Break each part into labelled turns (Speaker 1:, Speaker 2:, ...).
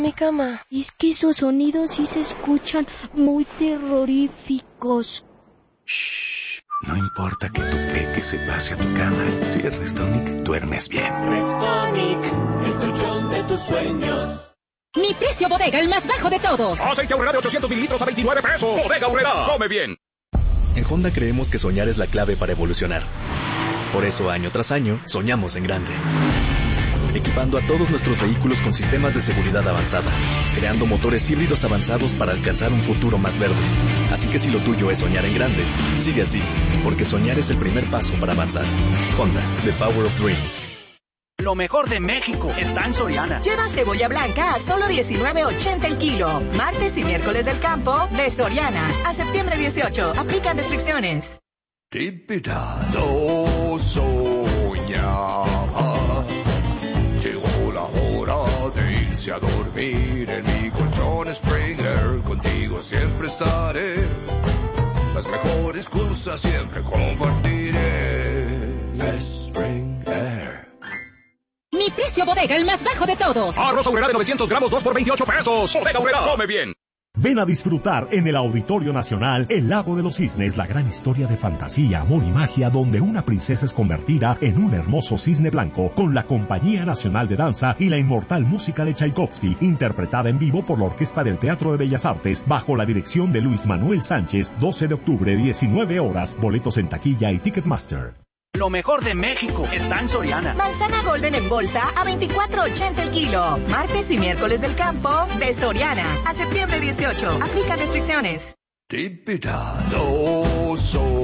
Speaker 1: Mi cama.
Speaker 2: Es que esos sonidos sí se escuchan muy terroríficos.
Speaker 3: Shh. No importa que tu peque se pase a tu cama. Si es Restonic, duermes bien.
Speaker 4: Restonic, el colchón de tus sueños.
Speaker 5: Mi precio bodega, el más bajo de todos.
Speaker 6: Aceite Aurrera de 800 mililitros a 29 pesos. Bodega Aurrera. Come bien.
Speaker 7: En Honda creemos que soñar es la clave para evolucionar. Por eso, año tras año, soñamos en grande. Equipando a todos nuestros vehículos con sistemas de seguridad avanzada, creando motores híbridos avanzados para alcanzar un futuro más verde. Así que si lo tuyo es soñar en grande, sigue así, porque soñar es el primer paso para avanzar. Honda, the power of dreams.
Speaker 8: Lo mejor de México está en Soriana.
Speaker 9: Lleva cebolla blanca a solo $19.80 el kilo. Martes y miércoles del campo de Soriana. A septiembre 18. Aplican restricciones.
Speaker 10: No soñaba. Llegó la hora de irse a dormir en mi colchón Springer. Contigo siempre estaré. Las mejores cosas siempre compartiré. Springer.
Speaker 5: Mi precio bodega, el más bajo de todos.
Speaker 6: Arroz Aurrera de 900 gramos, 2 por 28 pesos. Bodega Aurrera. Come bien.
Speaker 11: Ven a disfrutar en el Auditorio Nacional El Lago de los Cisnes, la gran historia de fantasía, amor y magia donde una princesa es convertida en un hermoso cisne blanco con la Compañía Nacional de Danza y la inmortal música de Tchaikovsky, interpretada en vivo por la Orquesta del Teatro de Bellas Artes bajo la dirección de Luis Manuel Sánchez, 12 de octubre, 19 horas, boletos en taquilla y Ticketmaster.
Speaker 8: Lo mejor de México está en Soriana.
Speaker 9: Manzana Golden en bolsa a $24.80 el kilo. Martes y miércoles del campo de Soriana. A septiembre 18. Aplica restricciones.
Speaker 10: No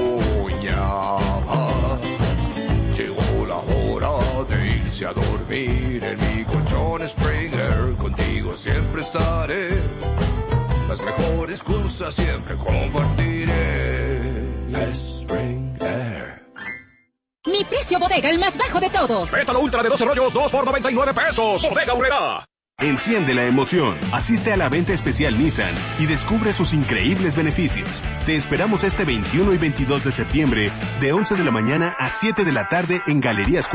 Speaker 10: soñaba. Llegó la hora de irse a dormir en mi colchón Springer. Contigo siempre estaré. Las mejores cosas siempre compartiré. Springer.
Speaker 5: Mi precio bodega, el más bajo de todos.
Speaker 6: Pétalo Ultra de 12 rollos, 2 por 99 pesos. Bodega Aurrera.
Speaker 3: Enciende la emoción. Asiste a la venta especial Nissan y descubre sus increíbles beneficios. Te esperamos este 21 y 22 de septiembre, de 11 de la mañana a 7 de la tarde en Galerías 4.